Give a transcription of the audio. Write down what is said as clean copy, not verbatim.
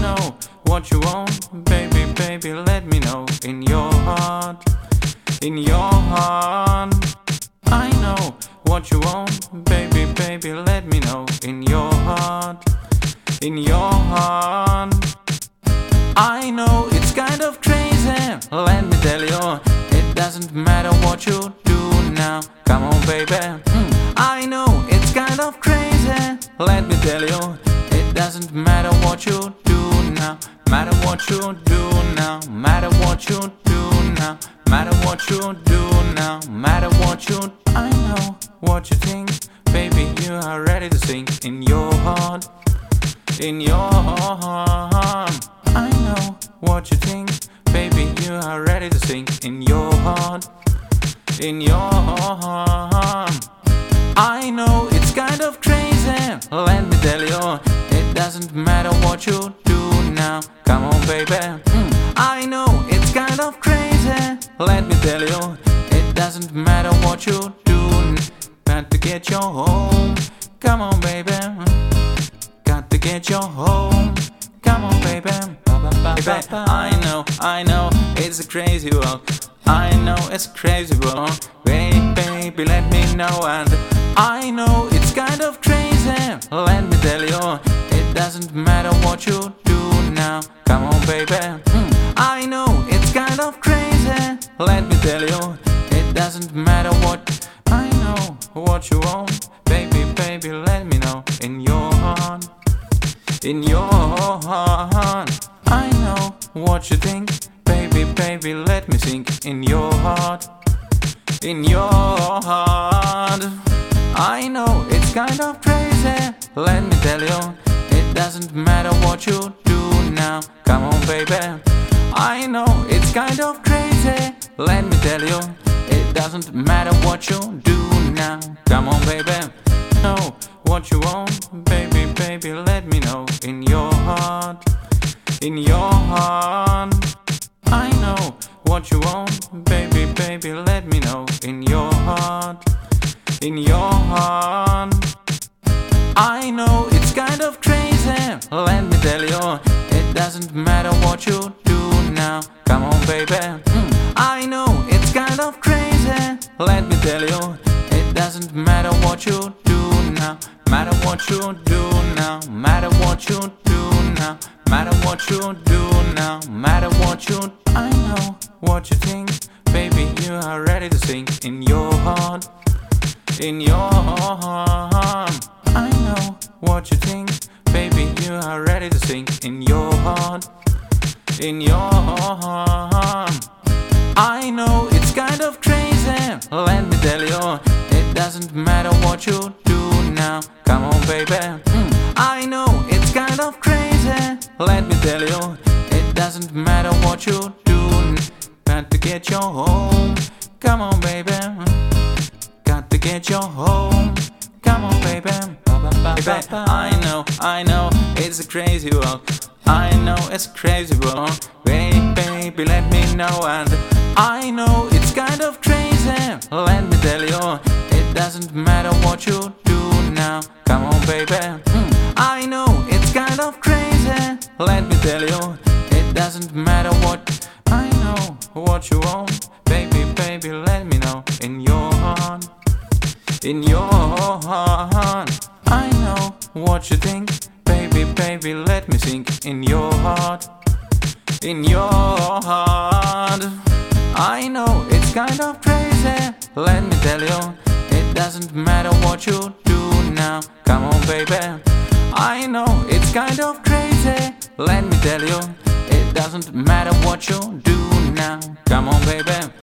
know what you want, baby, baby, let me know. In your heart, in your heart. I know what you want, baby, baby, let me know. In your heart, in your heart. I know it's kind of crazy, let me tell you. It doesn't matter what you do now. Come on, baby. I know it's kind of crazy, let me tell you. It doesn't matter what you do now. Matter what you do now. Matter what you do now. Matter what you do now. Matter what you do. I know what you think, baby, you are ready to sing. In your heart, in your heart. I know what you think, baby, you are ready to sing. In your heart, in your heart. I know it's kind of crazy, let me tell you. It doesn't matter what you do now. Come on, baby. I know it's kind of crazy, let me tell you. It doesn't matter what you do. Got to get you home. Come on, baby. Got to get you home. Come on, baby. Baby, I know, it's a crazy world. I know it's a crazy world. Baby, let me know. And I know it's kind of crazy, let me tell you. It doesn't matter what you do now. Come on, baby. I know it's kind of crazy, let me tell you. It doesn't matter what. I know what you want, baby, baby, let me know. In your heart, in your heart. I know what you think, baby, baby, let me sing. In your heart, in your heart. I know it's kind of crazy, let me tell you. It doesn't matter what you do now. Come on, baby. I know it's kind of crazy, let me tell you. It doesn't matter what you do now. Come on, baby. Know what you want, baby, baby, let me know. In your heart, in your heart. I know what you want, baby, baby, let me know. In your heart, in your heart. I know it's kind of crazy, let me tell you. It doesn't matter what you do now. Come on, baby. I know it's kind of crazy, let me tell you. It doesn't matter what you do now. Matter what you do now. Matter what you do now. Matter what you do now. Matter what you do. I know what you think, baby, you are ready to sing. In your heart, in your heart. I know what you think, baby, you are ready to sing. In your heart, in your heart. I know it's kind of crazy, let me tell you. It doesn't matter what you do now. Come on, baby. I know it's kind of crazy, let me tell you. It doesn't matter what you do. Got to get you home. Come on, baby. Got to get you home. Come on, baby. Baby, I know, it's a crazy world. I know it's a crazy world. Baby, let me know. And I know it's kind of crazy, let me tell you. It doesn't matter what you do now. Come on, baby. I know it's kind of crazy, let me tell you. It doesn't matter what. I know what you want, baby, baby, let me know. In your heart, in your heart. I know what you think, baby, baby, let me sing. In your heart, in your heart. I know it's kind of crazy, let me tell you. It doesn't matter what you do now. Come on, baby. I know it's kind of crazy, let me tell you. It doesn't matter what you do now. Come on, baby.